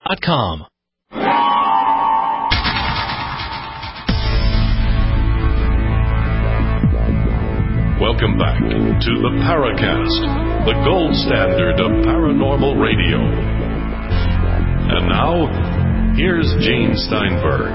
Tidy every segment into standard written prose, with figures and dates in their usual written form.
ParanormalRadio.com. Welcome back to the Paracast, the gold standard of paranormal radio. And now, here's Gene Steinberg.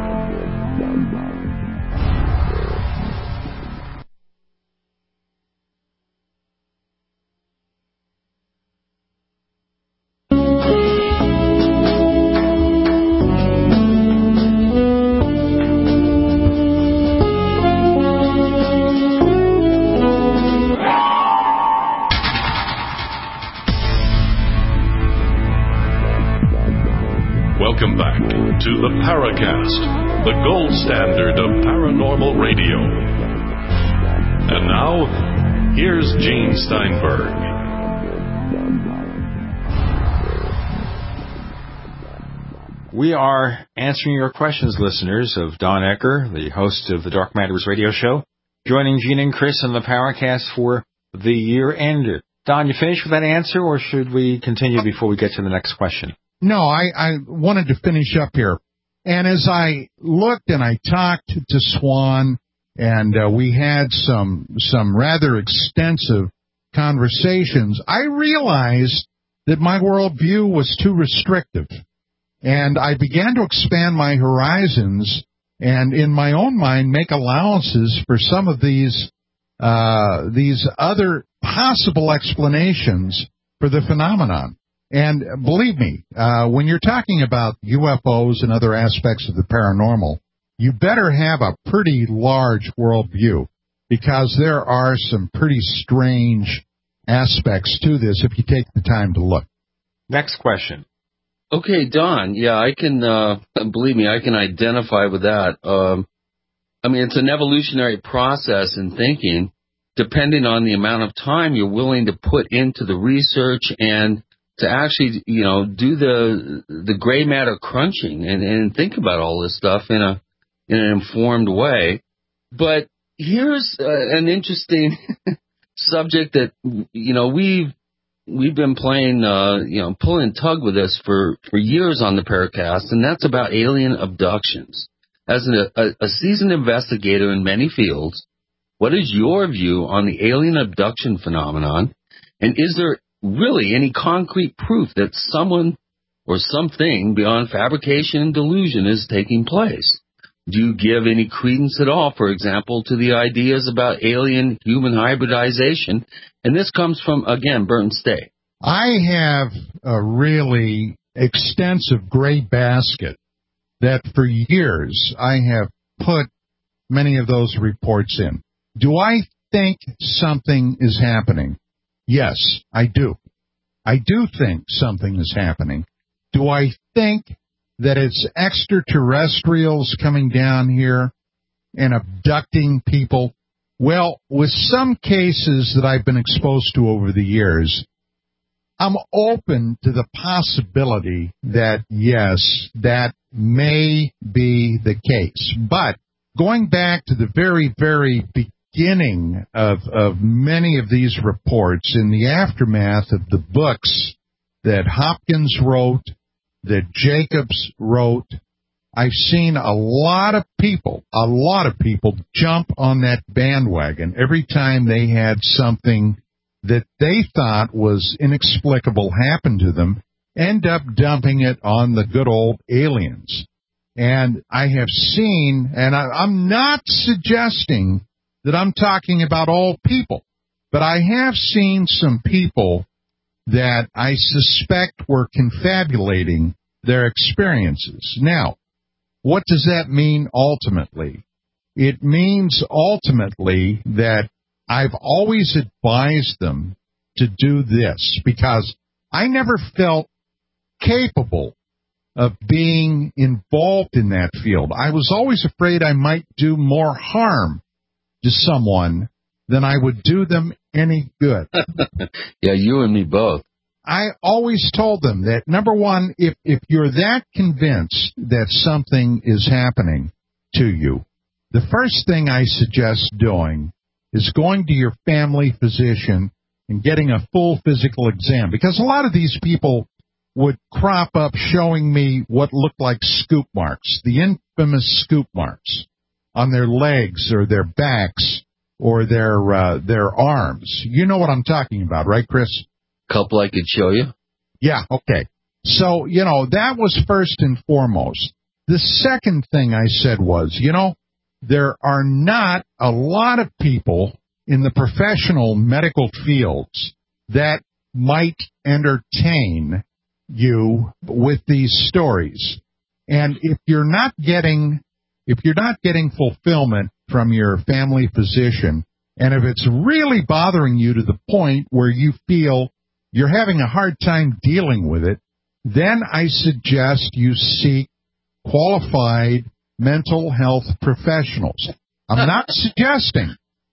Welcome back to the Paracast, the gold standard of paranormal radio. And now, here's Gene Steinberg. We are answering your questions, listeners, of Don Ecker, the host of the Dark Matters radio show, joining Gene and Chris on the Paracast for the year end. Don, you finished with that answer, or should we continue before we get to the next question? No, I wanted to finish up here. And as I looked and I talked to Swan, and we had some rather extensive conversations, I realized that my worldview was too restrictive. And I began to expand my horizons and, in my own mind, make allowances for some of these other possible explanations for the phenomenon. And believe me, when you're talking about UFOs and other aspects of the paranormal, you better have a pretty large worldview, because there are some pretty strange aspects to this if you take the time to look. Next question. Okay, Don, yeah, I can, believe me, I can identify with that. I mean, it's an evolutionary process in thinking, depending on the amount of time you're willing to put into the research and to actually, do the gray matter crunching and think about all this stuff in an informed way. But here's an interesting subject that, we've been playing, pull and tug with this for years on the Paracast, and that's about alien abductions. As a seasoned investigator in many fields, what is your view on the alien abduction phenomenon? And is there really any concrete proof that someone or something beyond fabrication and delusion is taking place? Do you give any credence at all, for example, to the ideas about alien-human hybridization? And this comes from, again, Burton Stay. I have a really extensive gray basket that for years I have put many of those reports in. Do I think something is happening? Yes, I do. I do think something is happening. Do I think that it's extraterrestrials coming down here and abducting people? Well, with some cases that I've been exposed to over the years, I'm open to the possibility that, yes, that may be the case. But going back to the very, very beginning of many of these reports, in the aftermath of the books that Hopkins wrote, that Jacobs wrote, I've seen a lot of people jump on that bandwagon every time they had something that they thought was inexplicable happen to them, end up dumping it on the good old aliens. And I have seen, and I'm not suggesting that I'm talking about all people, but I have seen some people that I suspect were confabulating their experiences. Now, what does that mean ultimately? It means ultimately that I've always advised them to do this, because I never felt capable of being involved in that field. I was always afraid I might do more harm to someone than I would do them any good. Yeah, you and me both. I always told them that, number one, if you're that convinced that something is happening to you, the first thing I suggest doing is going to your family physician and getting a full physical exam. Because a lot of these people would crop up showing me what looked like scoop marks, the infamous scoop marks on their legs or their backs or their arms. You know what I'm talking about, right, Chris? Couple I could show you. Yeah, okay. So, that was first and foremost. The second thing I said was, there are not a lot of people in the professional medical fields that might entertain you with these stories. And if you're not getting fulfillment from your family physician, and if it's really bothering you to the point where you feel you're having a hard time dealing with it, then I suggest you seek qualified mental health professionals. I'm not suggesting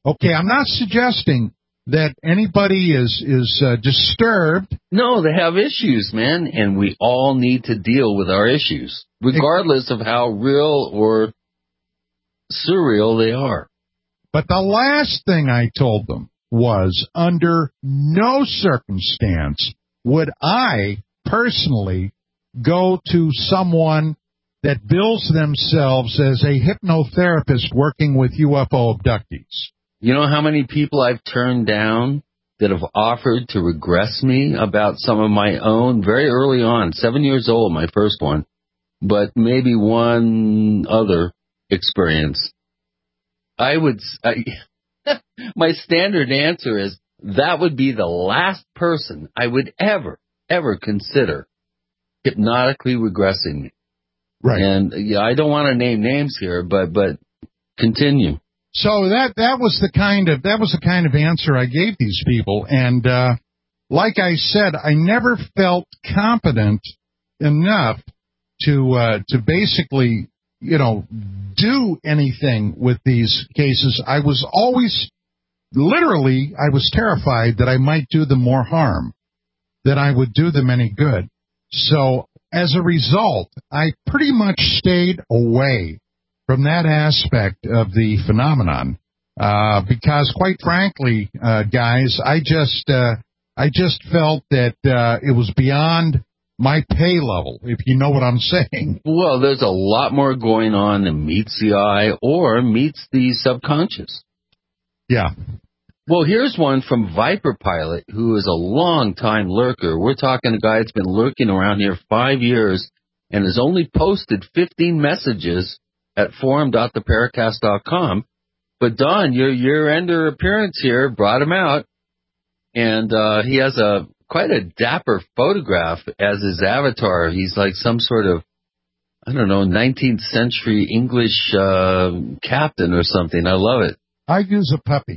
that anybody is disturbed. No, they have issues, man, and we all need to deal with our issues, regardless of how real or surreal they are. But the last thing I told them was, under no circumstance would I personally go to someone that bills themselves as a hypnotherapist working with UFO abductees. You know how many people I've turned down that have offered to regress me about some of my own, very early on, 7 years old, my first one, but maybe one other experience. My standard answer is that would be the last person I would ever consider hypnotically regressing me. Right. And I don't want to name names here, but continue. So that was the kind of answer I gave these people, and like I said, I never felt competent enough to basically do anything with these cases. I was always, literally, I was terrified that I might do them more harm than I would do them any good. So as a result, I pretty much stayed away from that aspect of the phenomenon, because quite frankly, guys, I just felt that it was beyond my pay level, if you know what I'm saying. Well, there's a lot more going on than meets the eye or meets the subconscious. Yeah. Well, here's one from Viper Pilot, who is a long-time lurker. We're talking a guy that's been lurking around here 5 years and has only posted 15 messages at forum.theparacast.com. But Don, your year-ender appearance here brought him out, and he has quite a dapper photograph as his avatar. He's like some sort of, 19th century English captain or something. I love it. I use a puppy.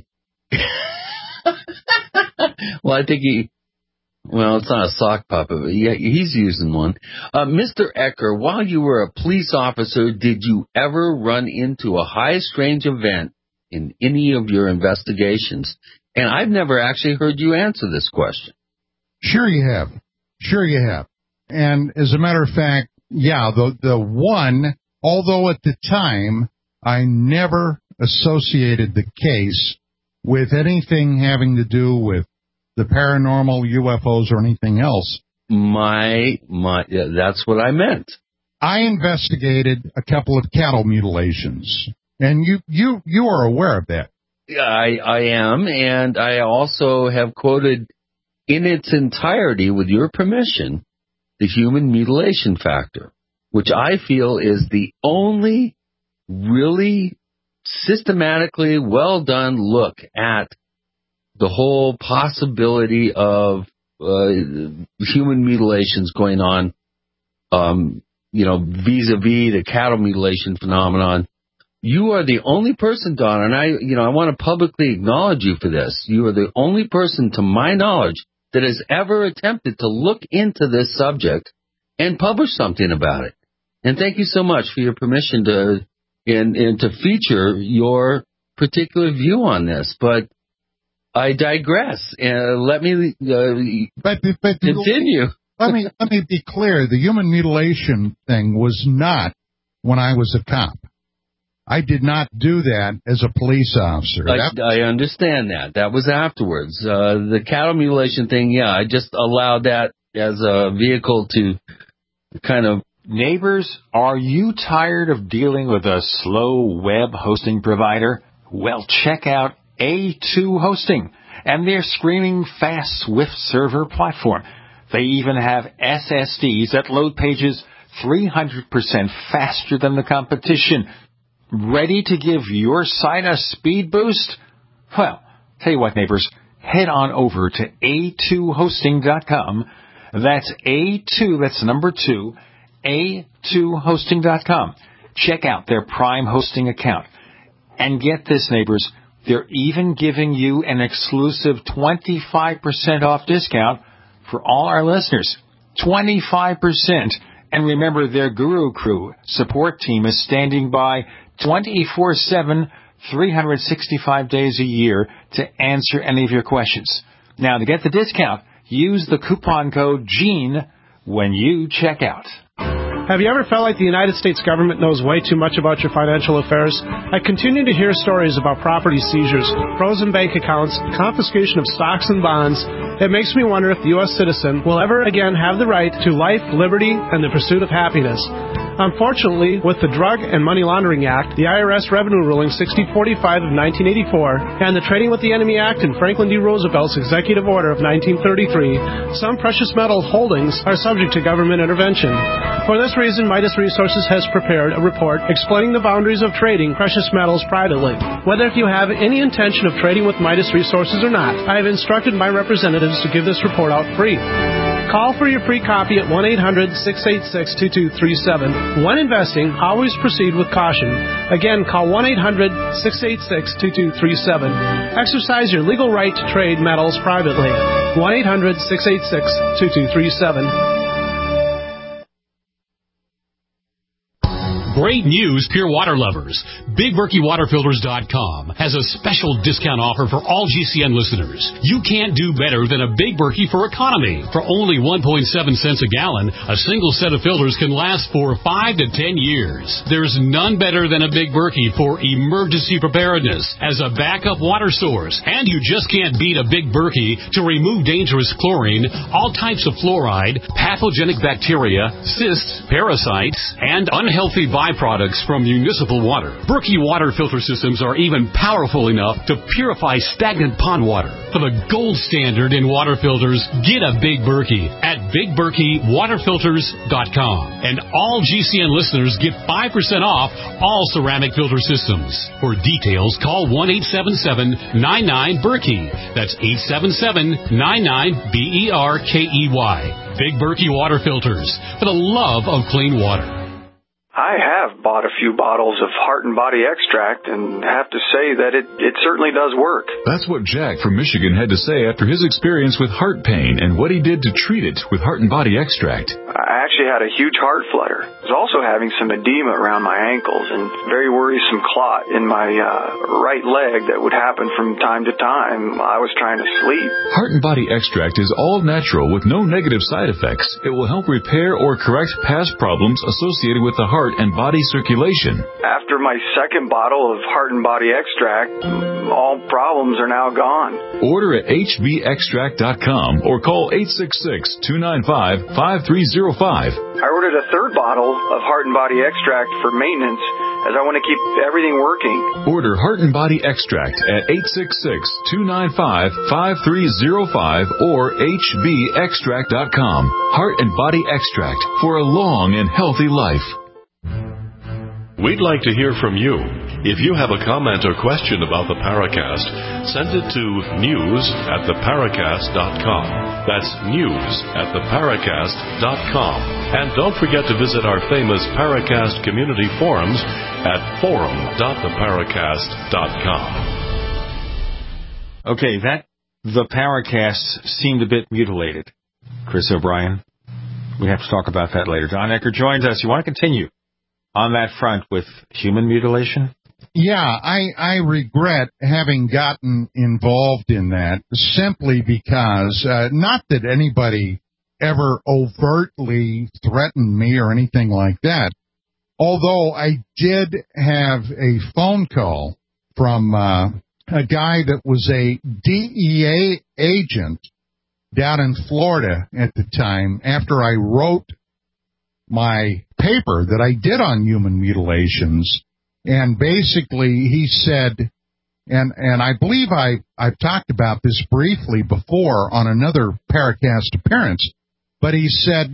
Well, I think it's not a sock puppet, but he's using one. Mr. Ecker, while you were a police officer, did you ever run into a high-strange event in any of your investigations? And I've never actually heard you answer this question. Sure you have. And as a matter of fact, yeah, the one, although at the time I never associated the case with anything having to do with the paranormal, UFOs, or anything else. That's what I meant. I investigated a couple of cattle mutilations, and you are aware of that. I am, and I also have quoted in its entirety, with your permission, the human mutilation factor, which I feel is the only really systematically well done look at the whole possibility of human mutilations going on, vis-a-vis the cattle mutilation phenomenon. You are the only person, Don, and I want to publicly acknowledge you for this. You are the only person, to my knowledge, that has ever attempted to look into this subject and publish something about it. And thank you so much for your permission to feature your particular view on this. But I digress. Let me continue. Let me be clear. The human mutilation thing was not when I was a cop. I did not do that as a police officer. I understand that. That was afterwards. The cattle mutilation thing, I just allowed that as a vehicle to kind of... Neighbors, are you tired of dealing with a slow web hosting provider? Well, check out A2 Hosting and their screaming fast Swift server platform. They even have SSDs that load pages 300% faster than the competition. Ready to give your site a speed boost? Well, tell you what, neighbors, head on over to a2hosting.com. That's A2, that's number 2, a2hosting.com. Check out their Prime hosting account. And get this, neighbors, they're even giving you an exclusive 25% off discount for all our listeners. 25%. And remember, their Guru Crew support team is standing by 24/7, 365 days a year to answer any of your questions. Now, to get the discount, use the coupon code GENE when you check out. Have you ever felt like the United States government knows way too much about your financial affairs? I continue to hear stories about property seizures, frozen bank accounts, confiscation of stocks and bonds. It makes me wonder if the U.S. citizen will ever again have the right to life, liberty, and the pursuit of happiness. Unfortunately, with the Drug and Money Laundering Act, the IRS Revenue Ruling 6045 of 1984, and the Trading with the Enemy Act and Franklin D. Roosevelt's Executive Order of 1933, some precious metal holdings are subject to government intervention. For this reason, Midas Resources has prepared a report explaining the boundaries of trading precious metals privately. Whether if you have any intention of trading with Midas Resources or not, I have instructed my representatives to give this report out free. Call for your free copy at 1-800-686-2237. When investing, always proceed with caution. Again, call 1-800-686-2237. Exercise your legal right to trade metals privately. 1-800-686-2237. Great news, pure water lovers. BigBerkeyWaterFilters.com has a special discount offer for all GCN listeners. You can't do better than a Big Berkey for economy. For only 1.7 cents a gallon, a single set of filters can last for 5 to 10 years. There's none better than a Big Berkey for emergency preparedness as a backup water source. And you just can't beat a Big Berkey to remove dangerous chlorine, all types of fluoride, pathogenic bacteria, cysts, parasites, and unhealthy byproducts from municipal water. Berkey water filter systems are even powerful enough to purify stagnant pond water. For the gold standard in water filters, get a Big Berkey at BigBerkeyWaterFilters.com. And all GCN listeners get 5% off all ceramic filter systems. For details, call 1-877-99-BERKEY. That's 877-99-BERKEY. Big Berkey Water Filters, for the love of clean water. I have bought a few bottles of Heart and Body Extract and have to say that it certainly does work. That's what Jack from Michigan had to say after his experience with heart pain and what he did to treat it with Heart and Body Extract. I actually had a huge heart flutter. I was also having some edema around my ankles and very worrisome clot in my right leg that would happen from time to time while I was trying to sleep. Heart and Body Extract is all natural with no negative side effects. It will help repair or correct past problems associated with the heart and body circulation. After my second bottle of Heart and Body Extract, all problems are now gone. Order at hbextract.com or call 866-295-5305. I ordered a third bottle of Heart and Body Extract for maintenance as I want to keep everything working. Order Heart and Body Extract at 866-295-5305 or hbextract.com. Heart and Body Extract for a long and healthy life. We'd like to hear from you. If you have a comment or question about the Paracast, send it to news@theparacast.com. That's news@theparacast.com. And don't forget to visit our famous Paracast community forums at forum.theparacast.com. Okay, the Paracast seemed a bit mutilated. Chris O'Brien, we have to talk about that later. Don Ecker joins us. You want to continue on that front with human mutilation? Yeah, I regret having gotten involved in that simply because, not that anybody ever overtly threatened me or anything like that, although I did have a phone call from a guy that was a DEA agent down in Florida at the time after I wrote my paper that I did on human mutilations. And basically he said, and I believe I've talked about this briefly before on another Paracast appearance, but he said,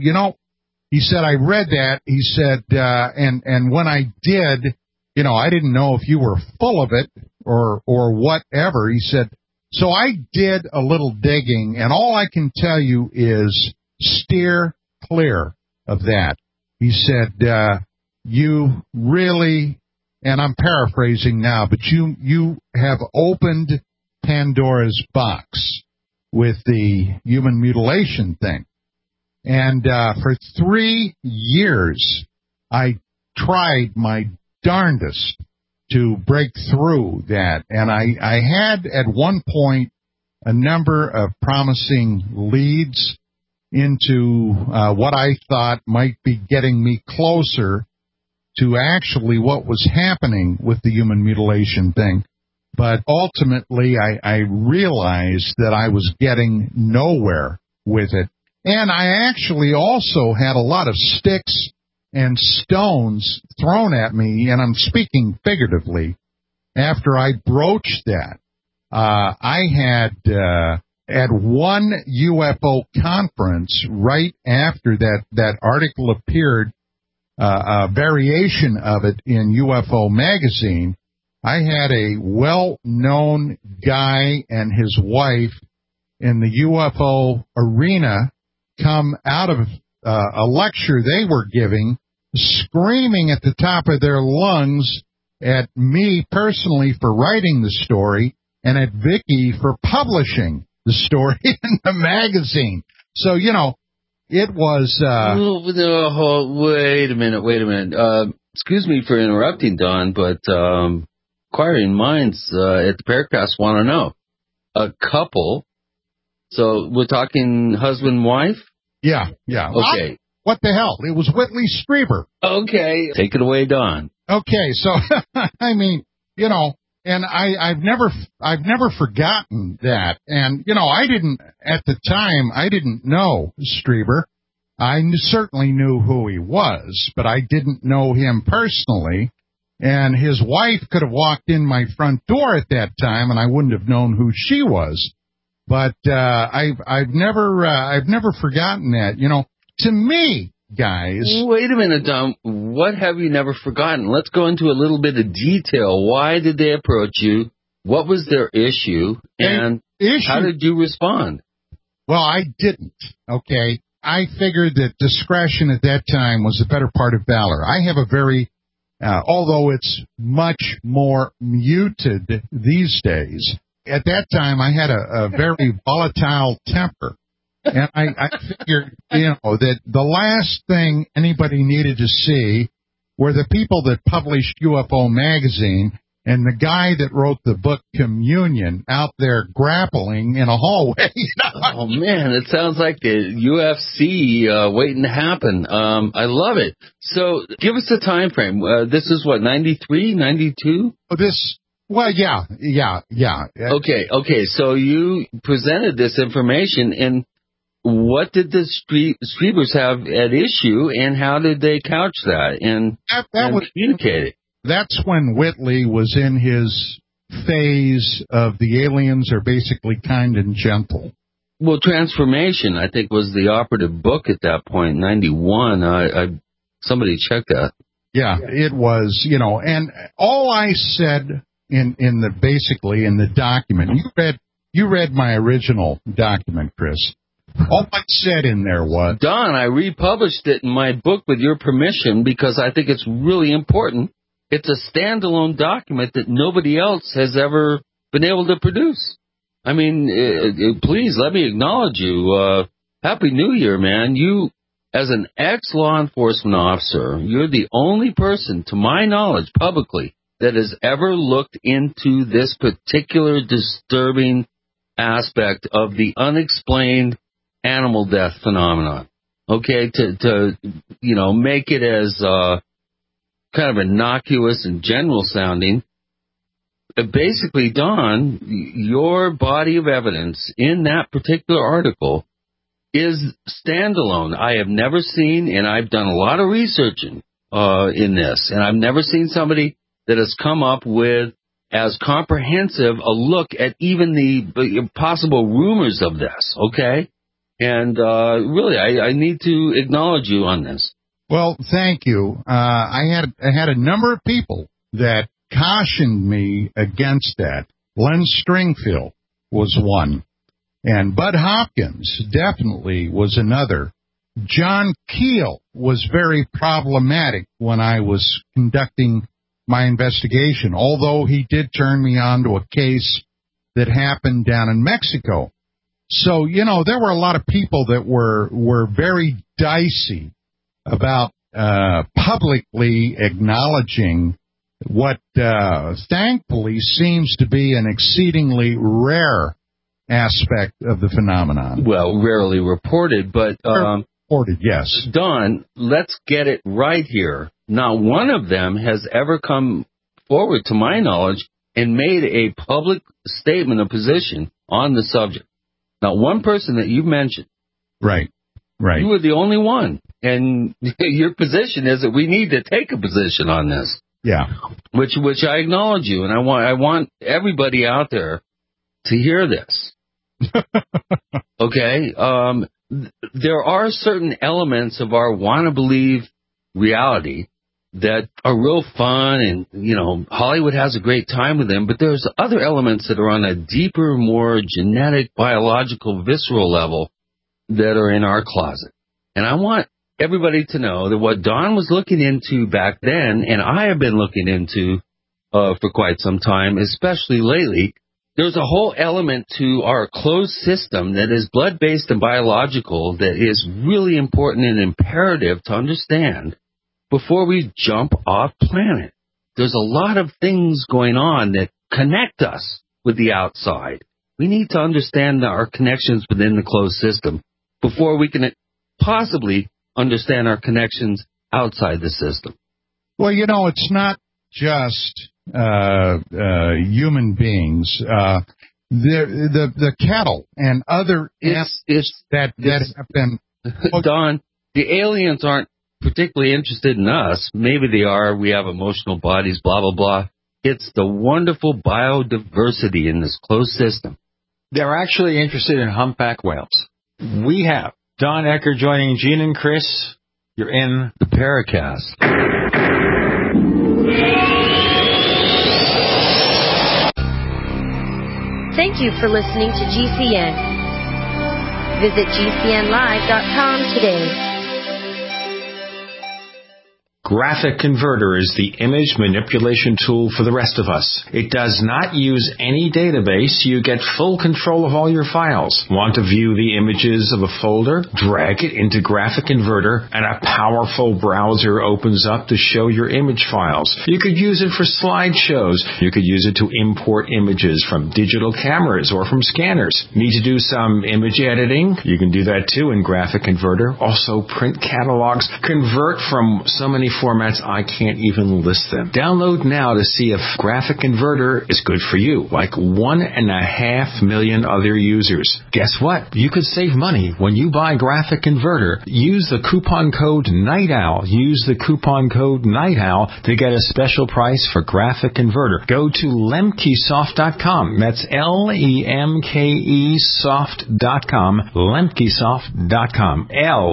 I read that. He said, and when I did, I didn't know if you were full of it or whatever. He said, so I did a little digging, and all I can tell you is steer clear of that. He said, you really, and I'm paraphrasing now, but you have opened Pandora's box with the human mutilation thing. And for 3 years, I tried my darndest to break through that. And I had at one point a number of promising leads into what I thought might be getting me closer to actually what was happening with the human mutilation thing. But ultimately, I realized that I was getting nowhere with it. And I actually also had a lot of sticks and stones thrown at me, and I'm speaking figuratively, after I broached that. I had, at one UFO conference, right after that article appeared, a variation of it in UFO magazine, I had a well-known guy and his wife in the UFO arena come out of a lecture they were giving, screaming at the top of their lungs at me personally for writing the story and at Vicky for publishing the story in the magazine. So, it was... Wait a minute. Excuse me for interrupting, Don, but inquiring minds at the Paracast want to know. A couple, so we're talking husband and wife? Yeah. Okay. What the hell? It was Whitley Strieber. Okay. Take it away, Don. Okay, so, I mean, and I've never forgotten that. And, at the time, I didn't know Strieber. I certainly knew who he was, but I didn't know him personally. And his wife could have walked in my front door at that time, and I wouldn't have known who she was. But I've never forgotten that. To me, guys. Wait a minute, Don. What have you never forgotten? Let's go into a little bit of detail. Why did they approach you? What was their issue? And how did you respond? Well, I didn't. Okay. I figured that discretion at that time was a better part of valor. I have a very, although it's much more muted these days, at that time I had a very volatile temper. And I figured, that the last thing anybody needed to see were the people that published UFO magazine and the guy that wrote the book Communion out there grappling in a hallway. Oh, man, it sounds like the UFC waiting to happen. I love it. So give us a time frame. This is what, 93, 92? Well, yeah. Okay, so you presented this information, and what did the Striebers have at issue, and how did they couch that and communicate it? That's when Whitley was in his phase of the aliens are basically kind and gentle. Well, Transformation, I think, was the operative book at that point, 91. Somebody checked that. Yeah, it was, and all I said in the document, you read my original document, Chris. All I said in there was... Don, I republished it in my book with your permission because I think it's really important. It's a standalone document that nobody else has ever been able to produce. I mean, please let me acknowledge you. Happy New Year, man. You, as an ex-law enforcement officer, you're the only person, to my knowledge, publicly, that has ever looked into this particular disturbing aspect of the unexplained animal death phenomenon. Okay, to make it as kind of innocuous and general sounding. Basically, Don, your body of evidence in that particular article is standalone. I have never seen, and I've done a lot of researching in this, and I've never seen somebody that has come up with as comprehensive a look at even the possible rumors of this, okay? And really, I need to acknowledge you on this. Well, thank you. I had a number of people that cautioned me against that. Len Stringfield was one, and Bud Hopkins definitely was another. John Keel was very problematic when I was conducting my investigation, although he did turn me on to a case that happened down in Mexico. So, there were a lot of people that were very dicey about publicly acknowledging what thankfully seems to be an exceedingly rare aspect of the phenomenon. Well, rarely reported, but reported, yes. Don, let's get it right here. Not one of them has ever come forward, to my knowledge, and made a public statement of position on the subject. Not one person that you mentioned. Right. You were the only one. And your position is that we need to take a position on this. Yeah. Which I acknowledge you, and I want everybody out there to hear this. Okay? There are certain elements of our wanna-believe reality that are real fun, and, Hollywood has a great time with them, but there's other elements that are on a deeper, more genetic, biological, visceral level that are in our closet. And I want everybody to know that what Don was looking into back then, and I have been looking into for quite some time, especially lately, there's a whole element to our closed system that is blood-based and biological that is really important and imperative to understand before we jump off planet. There's a lot of things going on that connect us with the outside. We need to understand our connections within the closed system before we can possibly understand our connections outside the system. Well, it's not just human beings. The cattle and other animals that have been... Don, the aliens aren't particularly interested in us. Maybe they are. We have emotional bodies, blah, blah, blah. It's the wonderful biodiversity in this closed system. They're actually interested in humpback whales. We have Don Ecker joining Gene and Chris. You're in the Paracast. Thank you for listening to GCN. Visit GCNlive.com today. Graphic Converter is the image manipulation tool for the rest of us. It does not use any database. You get full control of all your files. Want to view the images of a folder? Drag it into Graphic Converter and a powerful browser opens up to show your image files. You could use it for slideshows. You could use it to import images from digital cameras or from scanners. Need to do some image editing? You can do that too in Graphic Converter. Also print catalogs. Convert from so many formats I can't even list them. Download now to see if Graphic Converter is good for you, like 1.5 million other users. Guess what? You could save money when you buy Graphic Converter. Use the coupon code NIGHTOWL. Use the coupon code NIGHTOWL to get a special price for Graphic Converter. Go to lemkesoft.com. That's LEMKEsoft.com. Lemkesoft.com.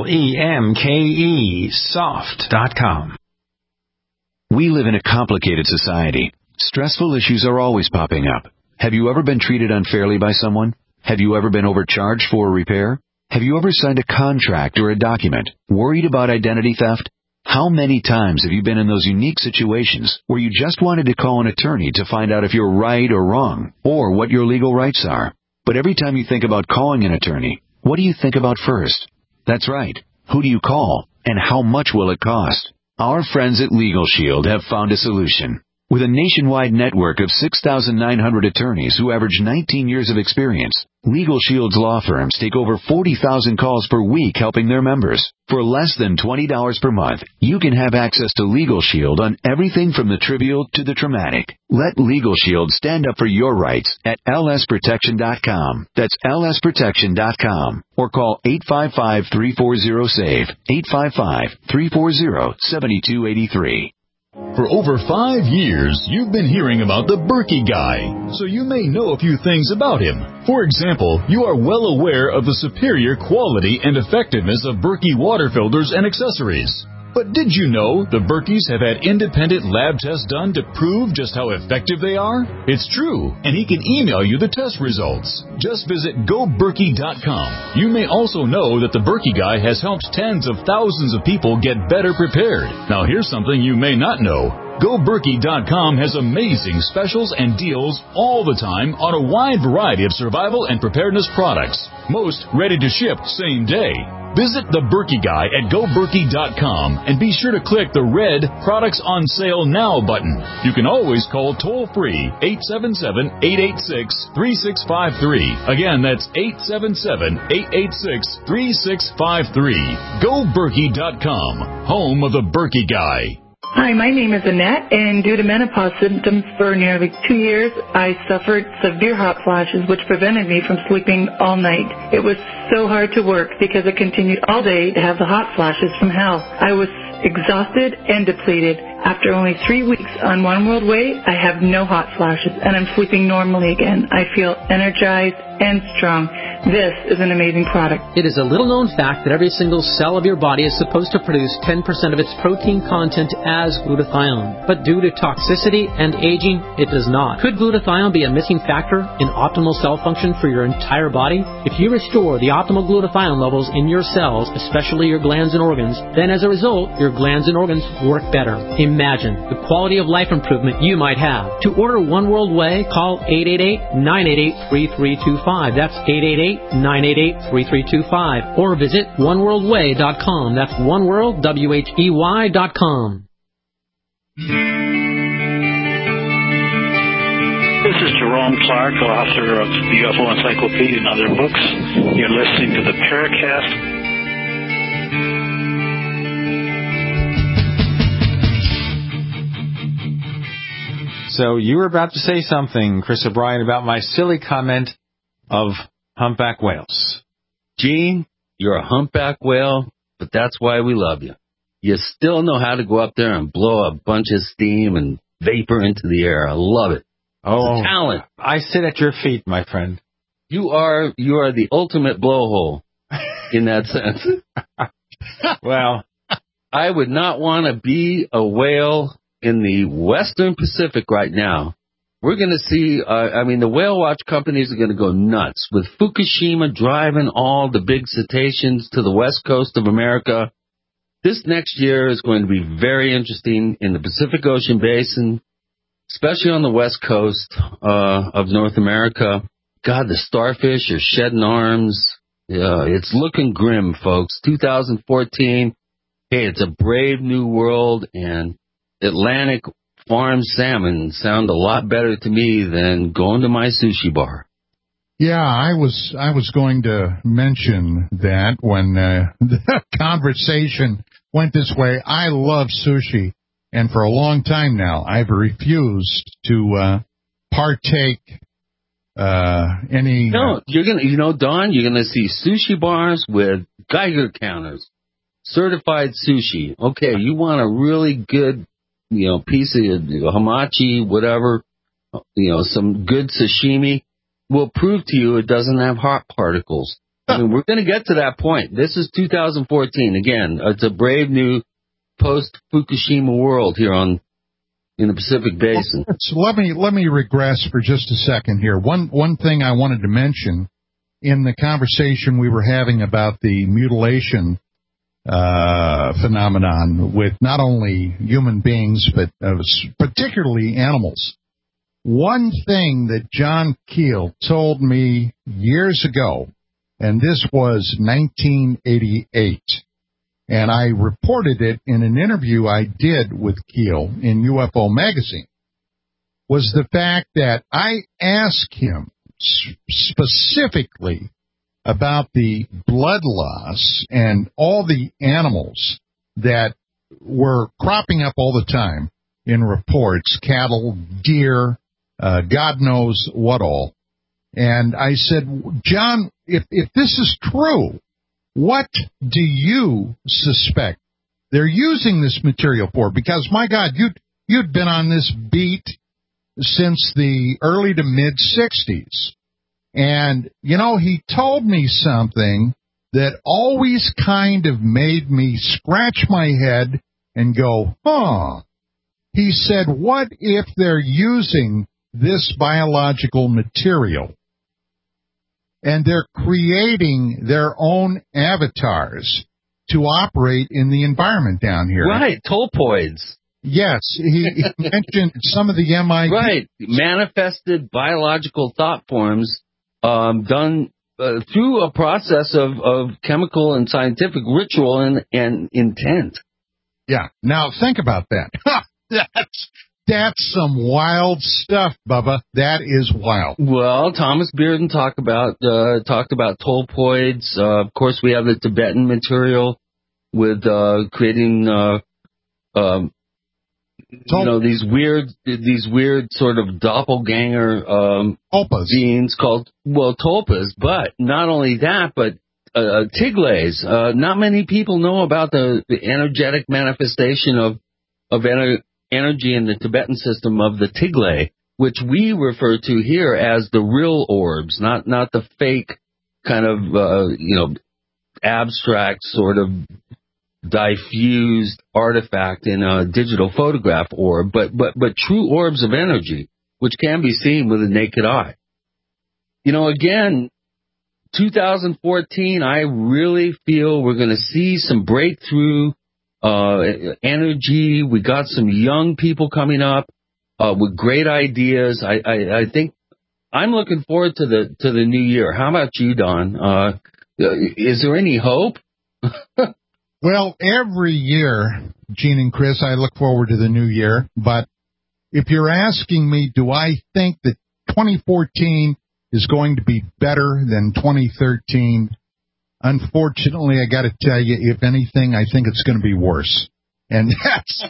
LEMKEsoft.com. We live in a complicated society. Stressful issues are always popping up. Have you ever been treated unfairly by someone? Have you ever been overcharged for a repair? Have you ever signed a contract or a document? Worried about identity theft? How many times have you been in those unique situations where you just wanted to call an attorney to find out if you're right or wrong, or what your legal rights are? But every time you think about calling an attorney, what do you think about first? That's right. Who do you call, and how much will it cost? Our friends at Legal Shield have found a solution. With a nationwide network of 6,900 attorneys who average 19 years of experience, Legal Shield's law firms take over 40,000 calls per week helping their members. For less than $20 per month, you can have access to Legal Shield on everything from the trivial to the traumatic. Let Legal Shield stand up for your rights at lsprotection.com. That's lsprotection.com. Or call 855-340-SAVE, 855-340-7283. For over 5 years, you've been hearing about the Berkey Guy, so you may know a few things about him. For example, you are well aware of the superior quality and effectiveness of Berkey water filters and accessories. But did you know the Berkeys have had independent lab tests done to prove just how effective they are? It's true, and he can email you the test results. Just visit GoBerkey.com. You may also know that the Berkey Guy has helped tens of thousands of people get better prepared. Now here's something you may not know. GoBerkey.com has amazing specials and deals all the time on a wide variety of survival and preparedness products. Most ready to ship same day. Visit the Berkey Guy at GoBerkey.com and be sure to click the red Products on Sale Now button. You can always call toll-free 877-886-3653. Again, that's 877-886-3653. GoBerkey.com, home of the Berkey Guy. Hi, my name is Annette, and due to menopause symptoms for nearly 2 years, I suffered severe hot flashes, which prevented me from sleeping all night. It was so hard to work because I continued all day to have the hot flashes from hell. I was exhausted and depleted. After only 3 weeks on One World Way, I have no hot flashes, and I'm sleeping normally again. I feel energized and strong. This is an amazing product. It is a little-known fact that every single cell of your body is supposed to produce 10% of its protein content as glutathione. But due to toxicity and aging, it does not. Could glutathione be a missing factor in optimal cell function for your entire body? If you restore the optimal glutathione levels in your cells, especially your glands and organs, then as a result, your glands and organs work better. Imagine the quality of life improvement you might have. To order One World Way, call 888-988-3325. That's 888-988-3325. Or visit oneworldway.com. That's oneworldwhey.com. This is Jerome Clark, author of the UFO Encyclopedia and other books. You're listening to the Paracast. So you were about to say something, Chris O'Brien, about my silly comment of humpback whales. Gene, you're a humpback whale, but that's why we love you. You still know how to go up there and blow a bunch of steam and vapor into the air. I love it. Oh, talent. I sit at your feet, my friend. You are the ultimate blowhole in that sense. Well, I would not want to be a whale in the Western Pacific right now. We're going to see, the whale watch companies are going to go nuts with Fukushima driving all the big cetaceans to the west coast of America. This next year is going to be very interesting in the Pacific Ocean Basin, especially on the west coast of North America. God, the starfish are shedding arms. It's looking grim, folks. 2014, hey, it's a brave new world, and Atlantic farm salmon sound a lot better to me than going to my sushi bar. Yeah, I was going to mention that when the conversation went this way. I love sushi, and for a long time now, I've refused to partake any. No, Don, you're gonna see sushi bars with Geiger counters, certified sushi. Okay, you want a really good, piece of hamachi, whatever, some good sashimi, will prove to you it doesn't have hot particles. We're going to get to that point. This is 2014. Again, it's a brave new post-Fukushima world here in the Pacific Basin. So let me regress for just a second here. One thing I wanted to mention in the conversation we were having about the mutilation phenomenon with not only human beings, but particularly animals. One thing that John Keel told me years ago, and this was 1988, and I reported it in an interview I did with Keel in UFO Magazine. was the fact that I asked him specifically about the blood loss and all the animals that were cropping up all the time in reports, cattle, deer, God knows what all. And I said, John, if this is true, what do you suspect they're using this material for? Because, my God, you'd been on this beat since the early to mid-'60s. And, he told me something that always kind of made me scratch my head and go, huh. He said, what if they're using this biological material and they're creating their own avatars to operate in the environment down here? Right, tolpoids. Yes, he mentioned some of the MIT. Right, manifested biological thought forms done through a process of chemical and scientific ritual and intent. Yeah, now think about that. That's some wild stuff, Bubba. That is wild. Well, Thomas Bearden talked about tolpoids. Of course, we have the Tibetan material with creating these weird sort of doppelganger beings called tulpas. But not only that, but tiglays. Not many people know about the energetic manifestation of energy in the Tibetan system of the Tiglay, which we refer to here as the real orbs, not the fake kind of abstract sort of diffused artifact in a digital photograph orb, but true orbs of energy, which can be seen with the naked eye. Again, 2014, I really feel we're going to see some breakthrough energy. We got some young people coming up with great ideas. I think I'm looking forward to the new year. How about you, Don? Is there any hope? Well, every year, Gene and Chris, I look forward to the new year. But if you're asking me, do I think that 2014 is going to be better than 2013? Unfortunately, I got to tell you, if anything, I think it's going to be worse. And that's,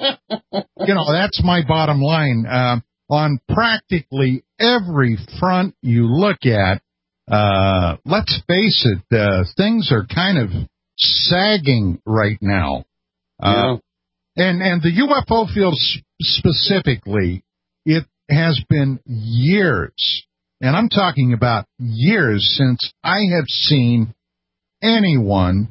that's my bottom line. On practically every front you look at, let's face it, things are kind of sagging right now. And the UFO field specifically, it has been years, and I'm talking about years, since I have seen anyone,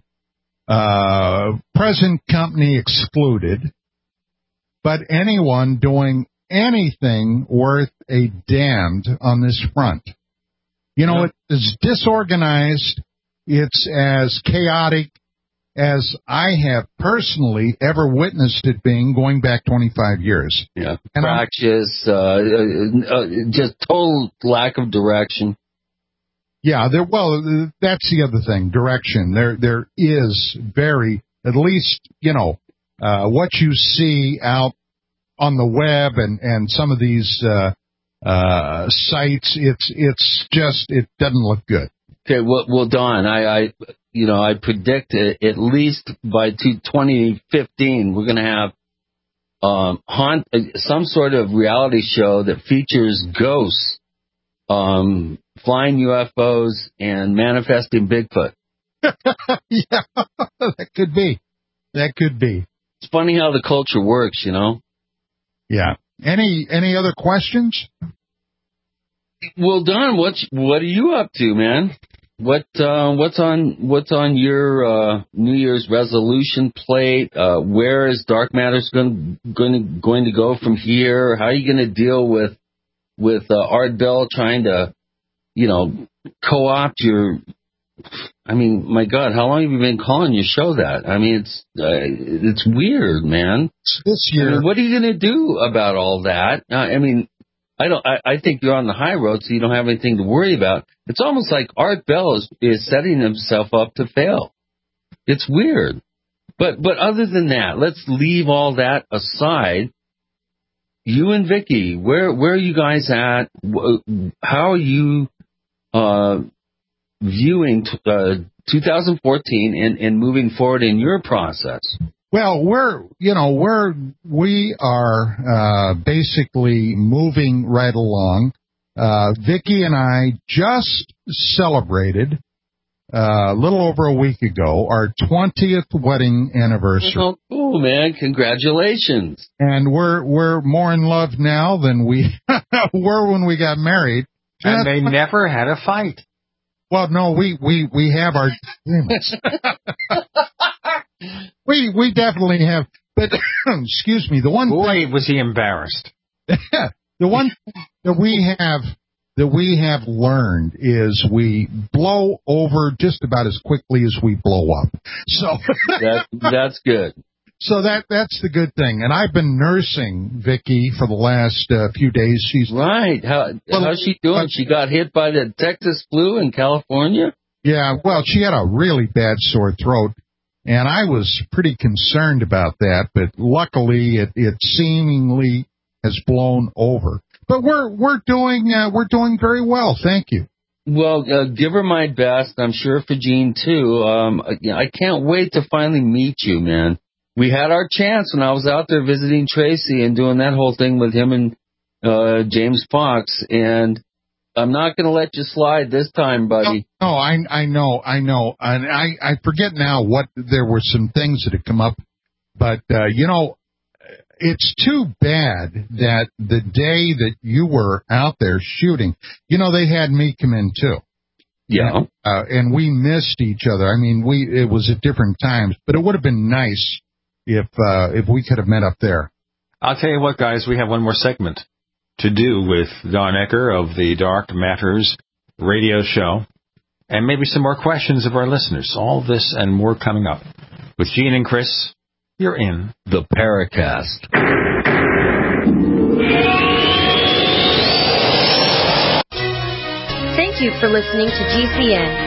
present company excluded, but anyone doing anything worth a damned on this front. It's disorganized. It's as chaotic as I have personally ever witnessed it being, going back 25 years. Yeah, fractious, just total lack of direction. Yeah, that's the other thing, direction. There is at least, what you see out on the web and some of these sites, it doesn't look good. Okay, well, Don, I predict at least by 2015 we're going to have some sort of reality show that features ghosts, flying UFOs, and manifesting Bigfoot. Yeah, that could be. It's funny how the culture works, Yeah. Any other questions? Well, Don, what are you up to, man? What's on your New Year's resolution plate? Where is Dark Matters going to go from here? How are you going to deal with Art Bell trying to, co-opt your? I mean, my God, how long have you been calling your show that? I mean, it's weird, man. This year, what are you going to do about all that? I think you're on the high road, so you don't have anything to worry about. It's almost like Art Bell is setting himself up to fail. It's weird. But other than that, let's leave all that aside. you and Vicky, where are you guys at? How are you viewing 2014 and moving forward in your process? Well, we are basically moving right along. Vicky and I just celebrated a little over a week ago our 20th wedding anniversary. Oh, cool, man! Congratulations! And we're more in love now than we were when we got married. And they never had a fight. Well, no, we have our agreements. we definitely have. But excuse me, the one boy was he embarrassed. The one that we have learned is we blow over just about as quickly as we blow up. So that's good. So that's the good thing. And I've been nursing Vicky for the last few days. She's right. How's she doing? She got hit by the Texas flu in California? Yeah, well, she had a really bad sore throat, and I was pretty concerned about that, but luckily it seemingly has blown over. But we're doing very well, thank you. Well, give her my best. I'm sure for Gene too. I can't wait to finally meet you, man. We had our chance when I was out there visiting Tracy and doing that whole thing with him and James Fox, and I'm not going to let you slide this time, buddy. No, I know, and I forget now what there were some things that had come up, but it's too bad that the day that you were out there shooting, they had me come in too. Yeah. And we missed each other. I mean, it was at different times, but it would have been nice if we could have met up there. I'll tell you what, guys, we have one more segment to do with Don Ecker of the Dark Matters radio show, and maybe some more questions of our listeners. All this and more coming up. With Gene and Chris, you're in the Paracast. Thank you for listening to GCN.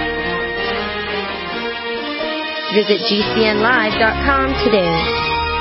Visit GCNlive.com today.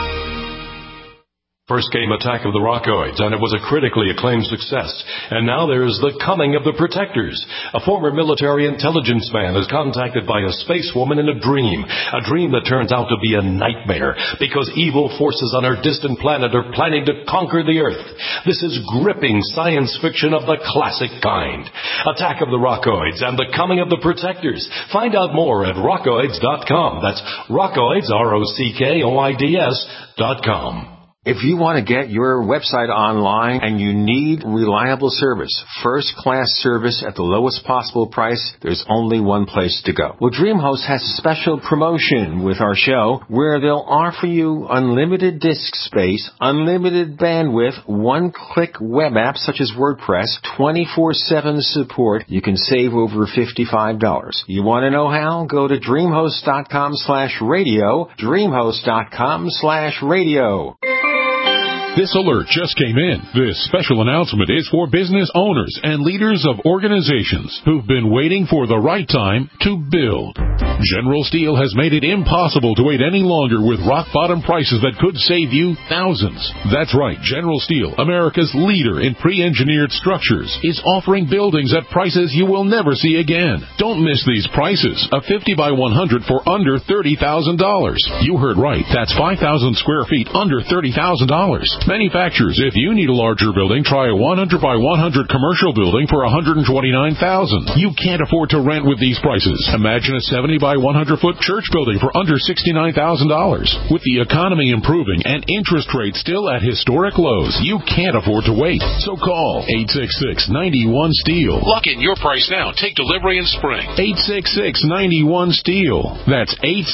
First came Attack of the Rockoids, and it was a critically acclaimed success. And now there's The Coming of the Protectors. A former military intelligence man is contacted by a space woman in a dream that turns out to be a nightmare, because evil forces on her distant planet are planning to conquer the Earth. This is gripping science fiction of the classic kind. Attack of the Rockoids and The Coming of the Protectors. Find out more at rockoids.com. That's Rockoids, ROCKOIDS.com. If you want to get your website online and you need reliable service, first-class service at the lowest possible price, there's only one place to go. Well, DreamHost has a special promotion with our show where they'll offer you unlimited disk space, unlimited bandwidth, one-click web apps such as WordPress, 24/7 support. You can save over $55. You want to know how? Go to dreamhost.com/radio, dreamhost.com/radio. This alert just came in. This special announcement is for business owners and leaders of organizations who've been waiting for the right time to build. General Steel has made it impossible to wait any longer with rock-bottom prices that could save you thousands. That's right. General Steel, America's leader in pre-engineered structures, is offering buildings at prices you will never see again. Don't miss these prices. A 50 by 100 for under $30,000. You heard right. That's 5,000 square feet under $30,000. Manufacturers, if you need a larger building, try a 100 by 100 commercial building for $129,000. You can't afford to rent with these prices. Imagine a 70 by 100 foot church building for under $69,000. With the economy improving and interest rates still at historic lows, you can't afford to wait. So call 866-91-STEEL. Lock in your price now. Take delivery in spring. 866-91-STEEL. That's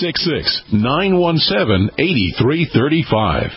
866-917-8335.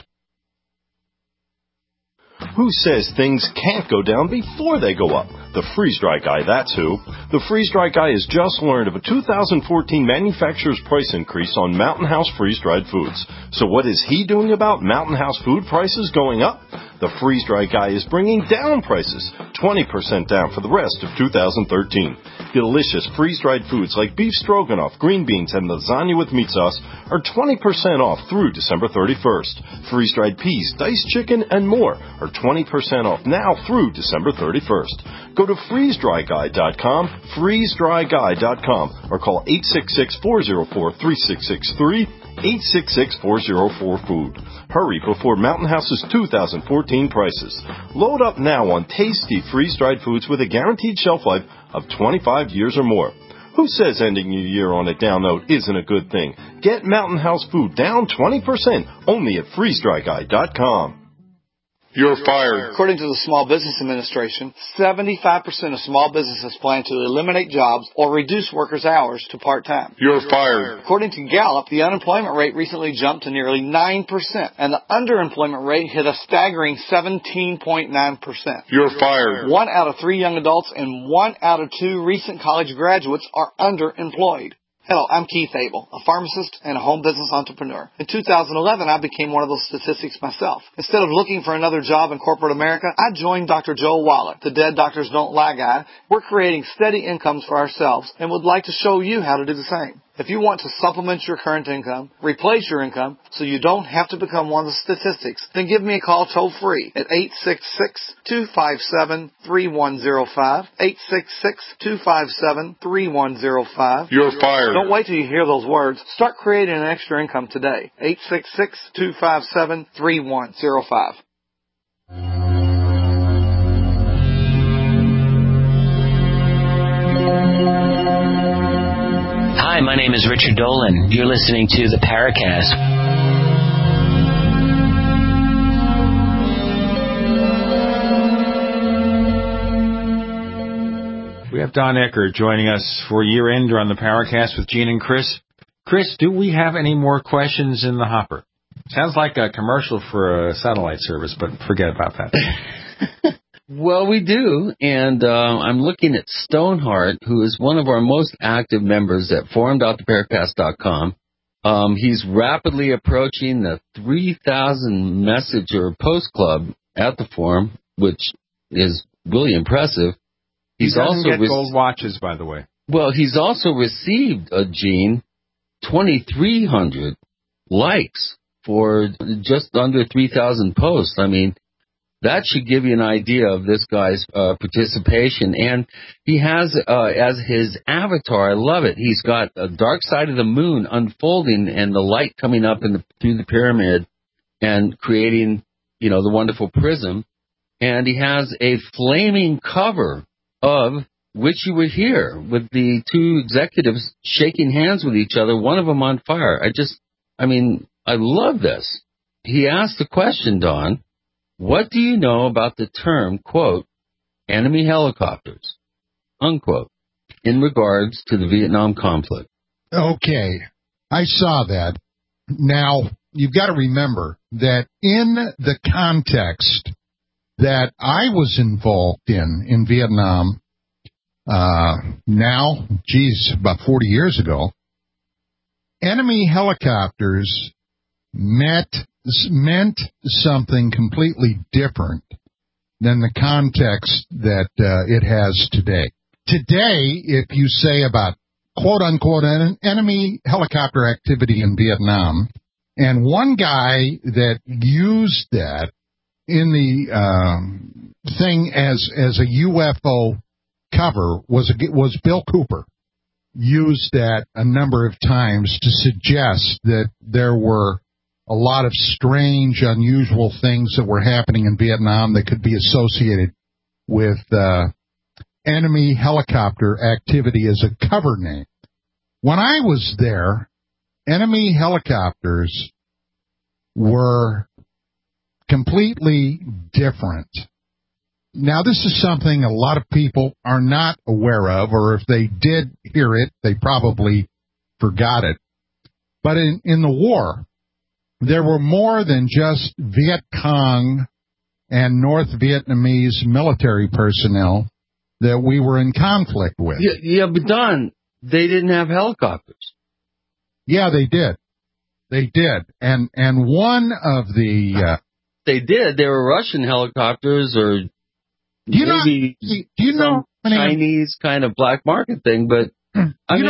Who says things can't go down before they go up? The freeze-dry guy, that's who. The freeze-dry guy has just learned of a 2014 manufacturer's price increase on Mountain House freeze-dried foods. So what is he doing about Mountain House food prices going up? The freeze-dry guy is bringing down prices, 20% down for the rest of 2013. Delicious freeze-dried foods like beef stroganoff, green beans, and lasagna with meat sauce are 20% off through December 31st. Freeze-dried peas, diced chicken, and more are 20% off now through December 31st. Go to freezedryguy.com, freezedryguy.com, or call 866-404-3663, 866-404-FOOD. Hurry before Mountain House's 2014 prices. Load up now on tasty freeze-dried foods with a guaranteed shelf life of 25 years or more. Who says ending your year on a down note isn't a good thing? Get Mountain House food down 20% only at freezedryguy.com. You're fired. According to the Small Business Administration, 75% of small businesses plan to eliminate jobs or reduce workers' hours to part-time. You're fired. According to Gallup, the unemployment rate recently jumped to nearly 9%, and the underemployment rate hit a staggering 17.9%. You're fired. 1 out of 3 young adults and 1 out of 2 recent college graduates are underemployed. Hello, I'm Keith Abel, a pharmacist and a home business entrepreneur. In 2011, I became one of those statistics myself. Instead of looking for another job in corporate America, I joined Dr. Joel Wallach, the Dead Doctors Don't Lie guy. We're creating steady incomes for ourselves and would like to show you how to do the same. If you want to supplement your current income, replace your income, so you don't have to become one of the statistics, then give me a call toll-free at 866-257-3105, 866-257-3105. You're fired. Don't wait till you hear those words. Start creating an extra income today. 866-257-3105. Hi, my name is Richard Dolan. You're listening to the Paracast. We have Don Ecker joining us for year-ender on the Paracast with Gene and Chris. Chris, do we have any more questions in the hopper? Sounds like a commercial for a satellite service, but forget about that. Well, we do, and I'm looking at Stoneheart, who is one of our most active members at forum.theparacast.com. He's rapidly approaching the 3,000 message or post club at the forum, which is really impressive. He doesn't get gold watches, by the way. Well, he's also received, Gene, 2,300 likes for just under 3,000 posts. I mean, that should give you an idea of this guy's participation. And he has, as his avatar, I love it, he's got a dark side of the moon unfolding and the light coming up through the pyramid and creating, the wonderful prism. And he has a flaming cover of Which You Were Here with the two executives shaking hands with each other, one of them on fire. I love this. He asked the question, Don, what do you know about the term, quote, enemy helicopters, unquote, in regards to the Vietnam conflict? Okay, I saw that. Now, you've got to remember that in the context that I was involved in Vietnam, about 40 years ago, enemy helicopters meant something completely different than the context that it has today. Today, if you say about quote-unquote enemy helicopter activity in Vietnam, and one guy that used that in the thing as a UFO cover was Bill Cooper. Used that a number of times to suggest that there were a lot of strange, unusual things that were happening in Vietnam that could be associated with enemy helicopter activity as a cover name. When I was there, enemy helicopters were completely different. Now, this is something a lot of people are not aware of, or if they did hear it, they probably forgot it. But in the war, there were more than just Viet Cong and North Vietnamese military personnel that we were in conflict with. Yeah, but Don, they didn't have helicopters. Yeah, they did. They did. And one of the they did, they were Russian helicopters or maybe some Chinese kind of black market thing. But do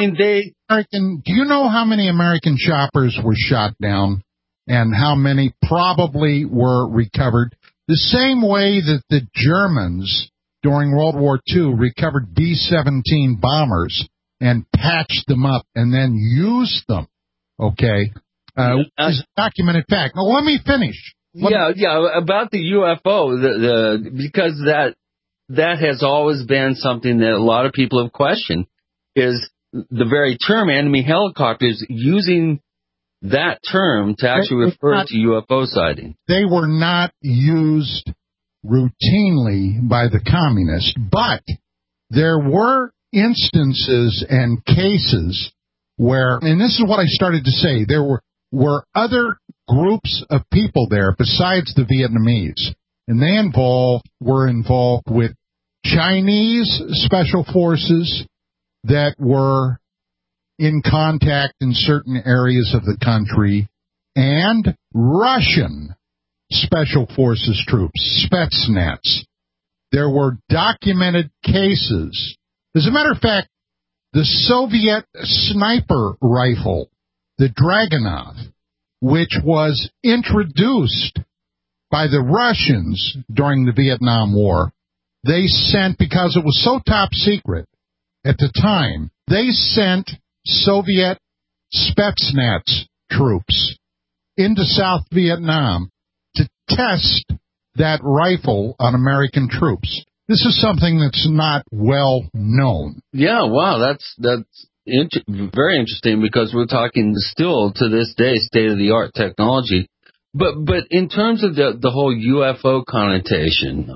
you know how many American choppers were shot down and how many probably were recovered? The same way that the Germans during World War II recovered B-17 bombers and patched them up and then used them. Okay. Is a documented fact. Now, let me finish. About the UFO, because that has always been something that a lot of people have questioned, is the very term enemy helicopters, using that term to actually refer to UFO sighting. They were not used routinely by the communists, but there were instances and cases where, and this is what I started to say, there were other groups of people there besides the Vietnamese, and they were involved with Chinese special forces that were in contact in certain areas of the country, and Russian special forces troops, Spetsnaz. There were documented cases. As a matter of fact, the Soviet sniper rifle, the Dragunov, which was introduced by the Russians during the Vietnam War, they sent, because it was so top secret at the time, they sent Soviet Spetsnaz troops into South Vietnam to test that rifle on American troops. This is something that's not well known. Yeah, wow, that's very interesting, because we're talking still to this day state-of-the-art technology. But in terms of the whole UFO connotation,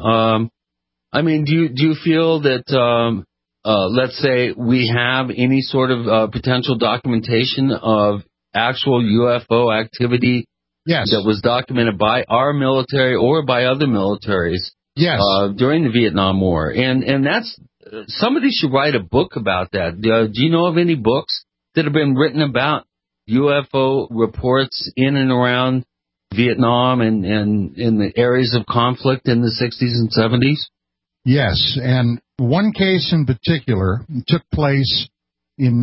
do you feel that let's say we have any sort of potential documentation of actual UFO activity that was documented by our military or by other militaries during the Vietnam War? And that's, somebody should write a book about that. Do you know of any books that have been written about UFO reports in and around Vietnam and in the areas of conflict in the 60s and 70s? Yes, and one case in particular took place in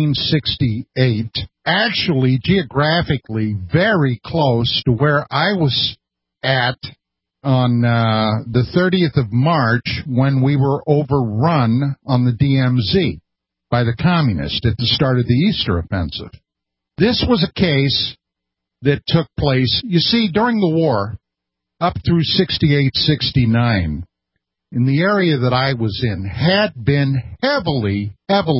1968, actually geographically very close to where I was at on the 30th of March when we were overrun on the DMZ by the communists at the start of the Easter offensive. This was a case that took place, you see, during the war, up through 68, 69, in the area that I was in, had been heavily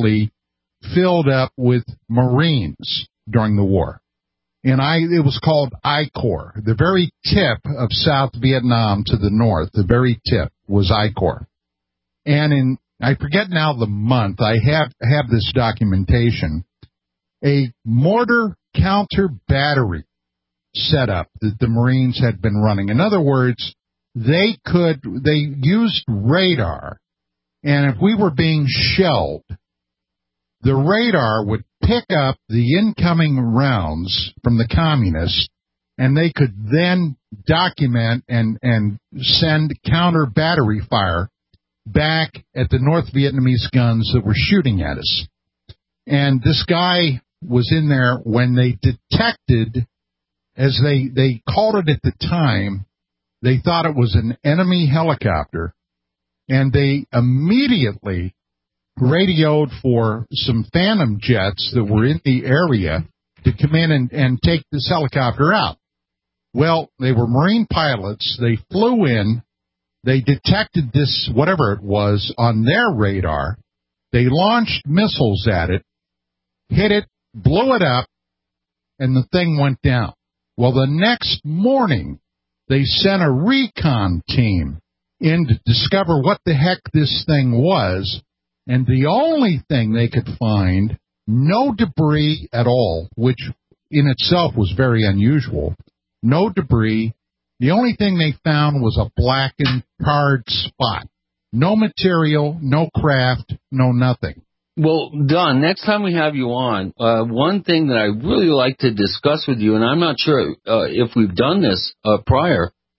filled up with Marines during the war. And it was called I Corps. The very tip of South Vietnam to the north, the very tip was I Corps. And I forget now the month, I have this documentation, a mortar counter battery setup that the Marines had been running. In other words, they used radar, and if we were being shelled, the radar would pick up the incoming rounds from the communists, and they could then document and send counter battery fire back at the North Vietnamese guns that were shooting at us. And this guy was in there when they detected, as they called it at the time, they thought it was an enemy helicopter, and they immediately radioed for some Phantom jets that were in the area to come in and take this helicopter out. Well, they were Marine pilots. They flew in. They detected this, whatever it was, on their radar. They launched missiles at it, hit it, blew it up, and the thing went down. Well, the next morning, they sent a recon team in to discover what the heck this thing was, and the only thing they could find, no debris at all, which in itself was very unusual, no debris. The only thing they found was a blackened, charred spot. No material, no craft, no nothing. Well, Don, next time we have you on, one thing that I really like to discuss with you, and I'm not sure if we've done this prior,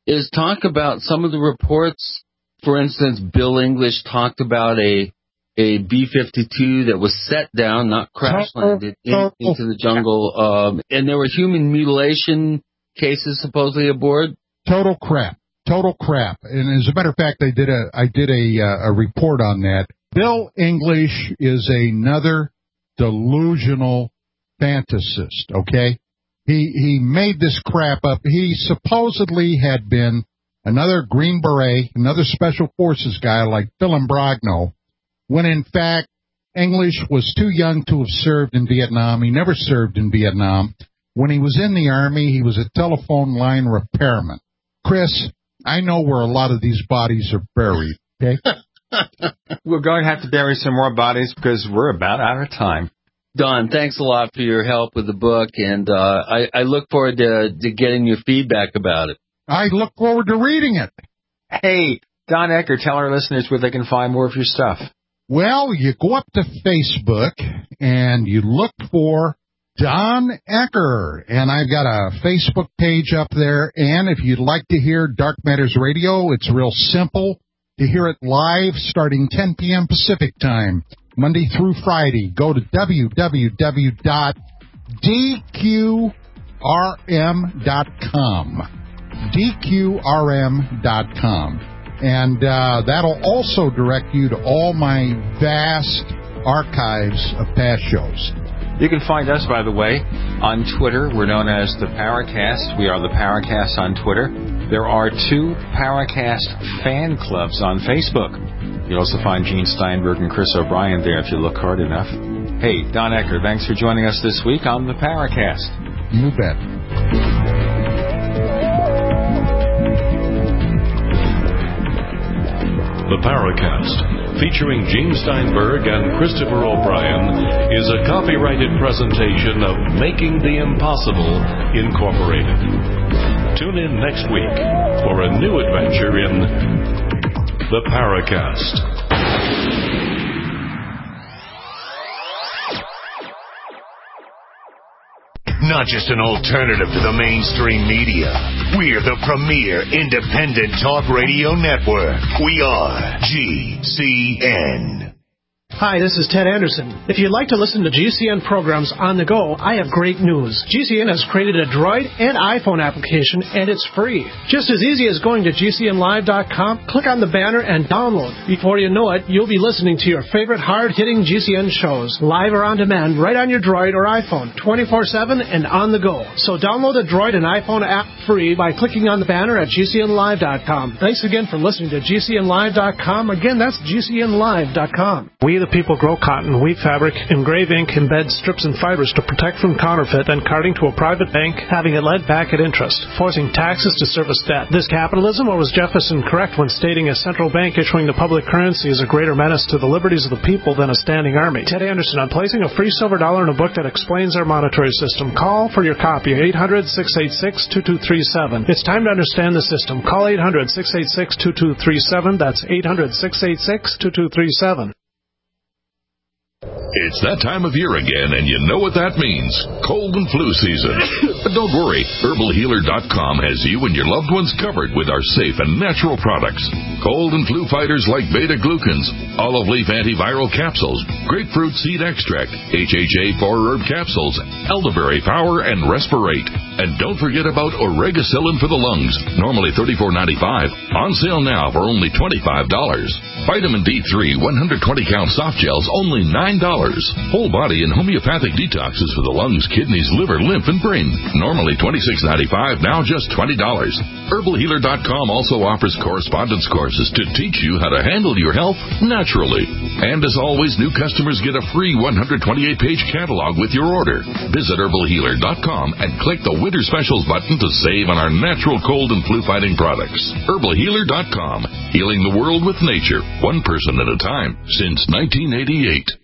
is talk about some of the reports. For instance, Bill English talked about a B-52 that was set down, not crash-landed, into the jungle. And there were human mutilation cases supposedly aboard. Total crap. And as a matter of fact, I did a report on that. Bill English is another delusional fantasist, okay? He made this crap up. He supposedly had been another Green Beret, another Special Forces guy like Phil Imbrogno, when in fact English was too young to have served in Vietnam. He never served in Vietnam. When he was in the Army, he was a telephone line repairman. Chris, I know where a lot of these bodies are buried, okay? We're going to have to bury some more bodies because we're about out of time. Don, thanks a lot for your help with the book, and I look forward to getting your feedback about it. I look forward to reading it. Hey, Don Ecker, tell our listeners where they can find more of your stuff. Well, you go up to Facebook and you look for Don Ecker, and I've got a Facebook page up there, and if you'd like to hear Dark Matters Radio, it's real simple to hear it live starting 10 p.m. Pacific time, Monday through Friday. Go to www.dqrm.com. dqrm.com. And that'll also direct you to all my vast archives of past shows. You can find us, by the way, on Twitter. We're known as the Paracast. We are the Paracast on Twitter. There are 2 Paracast fan clubs on Facebook. You'll also find Gene Steinberg and Chris O'Brien there if you look hard enough. Hey, Don Ecker, thanks for joining us this week on the Paracast. You bet. The Paracast, featuring Gene Steinberg and Christopher O'Brien, is a copyrighted presentation of Making the Impossible, Incorporated. Tune in next week for a new adventure in The Paracast. Not just an alternative to the mainstream media. We're the premier independent talk radio network. We are GCN. Hi, this is Ted Anderson. If you'd like to listen to GCN programs on the go, I have great news. GCN has created a Droid and iPhone application, and it's free. Just as easy as going to GCNlive.com, click on the banner, and download. Before you know it, you'll be listening to your favorite hard-hitting GCN shows, live or on demand, right on your Droid or iPhone, 24/7 and on the go. So download the Droid and iPhone app free by clicking on the banner at GCNlive.com. Thanks again for listening to GCNlive.com. Again, that's GCNlive.com. We the people grow cotton, weave fabric, engrave ink, embed strips and fibers to protect from counterfeit and carting to a private bank, having it led back at interest, forcing taxes to service debt. This capitalism, or was Jefferson correct when stating a central bank issuing the public currency is a greater menace to the liberties of the people than a standing army? Ted Anderson on placing a free silver dollar in a book that explains our monetary system. Call for your copy, 800-686-2237. It's time to understand the system. Call 800-686-2237. That's 800-686-2237. It's that time of year again, and you know what that means. Cold and flu season. But don't worry, HerbalHealer.com has you and your loved ones covered with our safe and natural products. Cold and flu fighters like beta-glucans, olive leaf antiviral capsules, grapefruit seed extract, HHA 4-herb capsules, elderberry power, and respirate. And don't forget about Oregacillin for the lungs, normally $34.95, on sale now for only $25. Vitamin D3 120-count soft gels, only $9. Whole body and homeopathic detoxes for the lungs, kidneys, liver, lymph, and brain, normally $26.95, now just $20. HerbalHealer.com also offers correspondence courses to teach you how to handle your health naturally. And as always, new customers get a free 128-page catalog with your order. Visit HerbalHealer.com and click the Winter Specials button to save on our natural cold and flu-fighting products. HerbalHealer.com, healing the world with nature, one person at a time, since 1988.